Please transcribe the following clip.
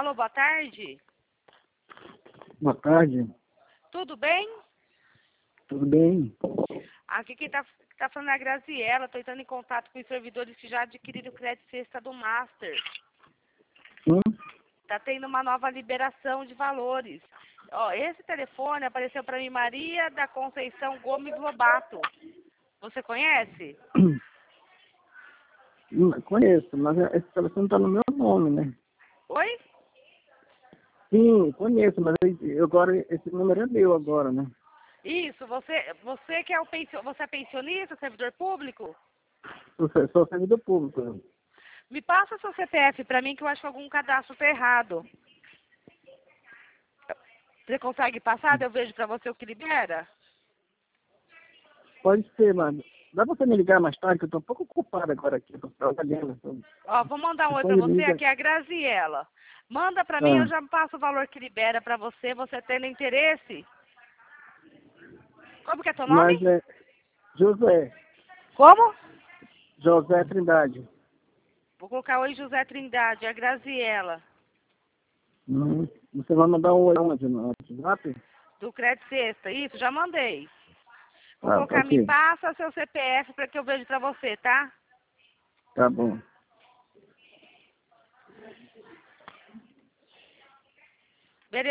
Alô, boa tarde. Boa tarde. Tudo bem? Tudo bem? Aqui quem tá falando é a Graziela. Estou entrando em contato com os servidores que já adquiriram o crédito sexta do Master. Sim? Tá tendo uma nova liberação de valores. Ó, esse telefone apareceu para mim, Maria da Conceição Gomes Lobato. Você conhece? Conheço, mas esse telefone está no meu nome, né? Oi? Sim, conheço, mas agora esse número é meu agora, né? Isso, você que é você é pensionista, servidor público? Sou servidor público. Me passa seu CPF para mim que eu acho que algum cadastro está errado. Você consegue passar? Eu vejo para você o que libera? Pode ser, mano. Dá pra você me ligar mais tarde, que eu tô um pouco ocupado agora aqui, tô trabalhando. Ó, vou mandar um oi para Depois você, liga. aqui é a Graziela. Manda para mim, eu Ah, já passo o valor que libera para você, você tendo interesse. Como que é teu nome? mas é José. Como? José Trindade. Vou colocar oi José Trindade, é a Graziela, Você vai mandar um oi onde? No WhatsApp? do Crédito Sexta. Isso, já mandei. Vou Ah, colocar, me ok. passa seu CPF para que eu vejo para você, tá? Tá bom.